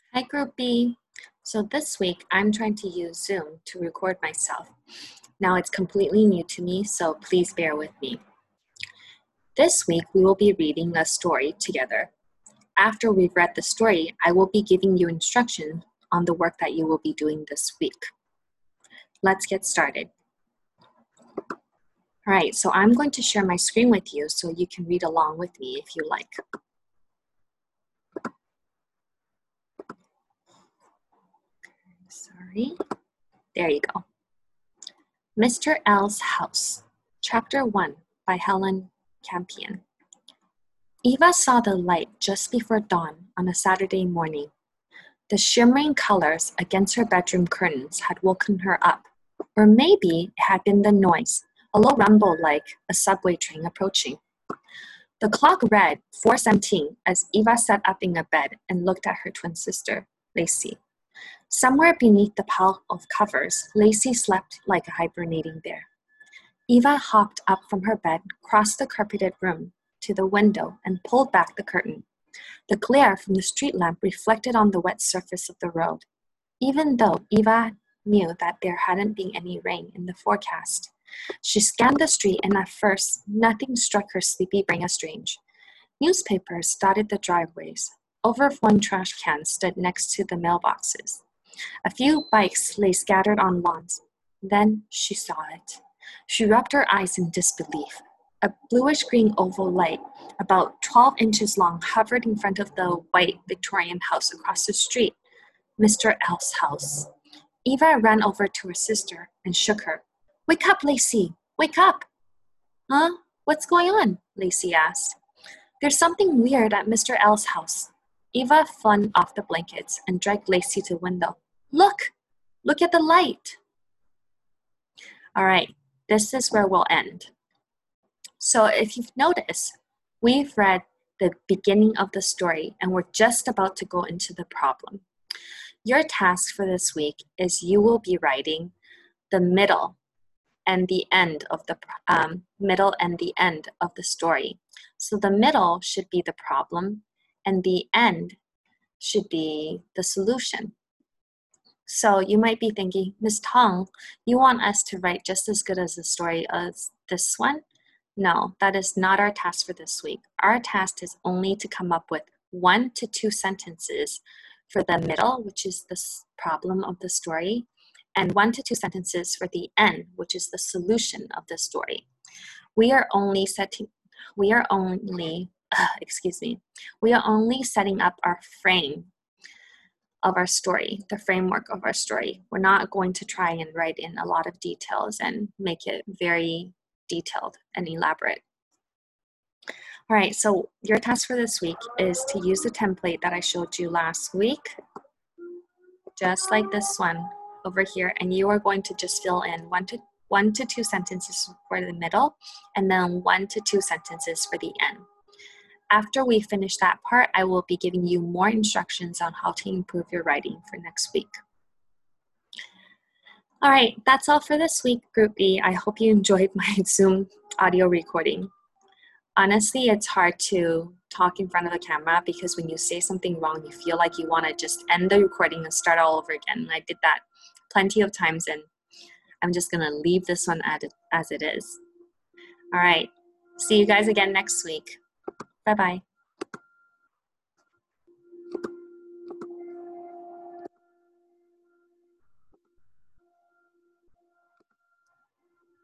Hi, Group B. So this week, I'm trying to use Zoom to record myself. Now it's completely new to me, so please bear with me. This week, we will be reading a story together. After we've read the story, I will be giving you instructions on the work that you will be doing this week. Let's get started. All right, so I'm going to share my screen with you so you can read along with me if you like. Sorry. There you go. Mr. L's House, Chapter 1 by Helen Campion. Eva saw the light just before dawn on a Saturday morning. The shimmering colors against her bedroom curtains had woken her up, or maybe it had been the noise, a low rumble like a subway train approaching. The clock read 4:17 as Eva sat up in a bed and looked at her twin sister, Lacey. Somewhere beneath the pile of covers, Lacey slept like a hibernating bear. Eva hopped up from her bed, crossed the carpeted room to the window, and pulled back the curtain. The glare from the street lamp reflected on the wet surface of the road. Even though Eva knew that there hadn't been any rain in the forecast, she scanned the street and at first, nothing struck her sleepy brain as strange. Newspapers dotted the driveways. Overflowing trash cans stood next to the mailboxes. A few bikes lay scattered on lawns. Then she saw it. She rubbed her eyes in disbelief. A bluish-green oval light, about 12 inches long, hovered in front of the white Victorian house across the street, Mr. L's house. Eva ran over to her sister and shook her. "Wake up, Lacey! Wake up!" "Huh? What's going on?" Lacey asked. "There's something weird at Mr. L's house." Eva flung off the blankets and dragged Lacey to the window. Look! Look at the light!" All right, this is where we'll end. So if you've noticed, we've read the beginning of the story and we're just about to go into the problem. Your task for this week is you will be writing the middle and the end of the story. So the middle should be the problem and the end should be the solution. So you might be thinking, Ms. Tong, you want us to write just as good as the story as this one? No, that is not our task for this week. Our task is only to come up with 1 to 2 sentences for the middle, which is the problem of the story, and 1 to 2 sentences for the end, which is the solution of the story. We are only setting up our frame of our story, the framework of our story. We're not going to try and write in a lot of details and make it very detailed and elaborate. All right, so your task for this week is to use the template that I showed you last week, just like this one over here, and you are going to just fill in 1 to 2 sentences for the middle, and then 1 to 2 sentences for the end. After we finish that part, I will be giving you more instructions on how to improve your writing for next week. All right, that's all for this week, Group B. I hope you enjoyed my Zoom audio recording. Honestly, it's hard to talk in front of the camera because when you say something wrong, you feel like you want to just end the recording and start all over again. And I did that plenty of times, and I'm just going to leave this one as it is. All right, see you guys again next week. Bye-bye.